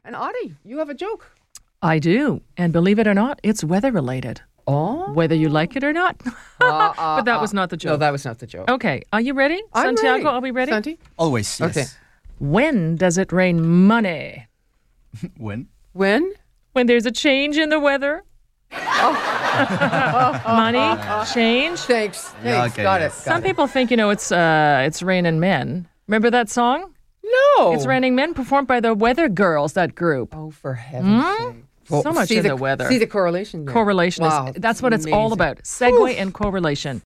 And Audie, you have a joke. I do. And believe it or not, it's weather related. Oh. Whether you like it or not. But that was not the joke. No, that was not the joke. Okay. Are you ready? I'm Santiago, ready. are we ready? Santi? Always, yes. Okay. When does it rain money? When? When? When there's a change in the weather. Money, change. Thanks. Yeah, Thanks. okay, Got yes. it. Some people think, it's raining men. Remember that song? No. It's Raining Men, performed by the Weather Girls, that group. Oh, for heaven's sake. So much see in the weather. See the correlation there. Correlation. Wow. That's what it's all Amazing. about. Segue and correlation.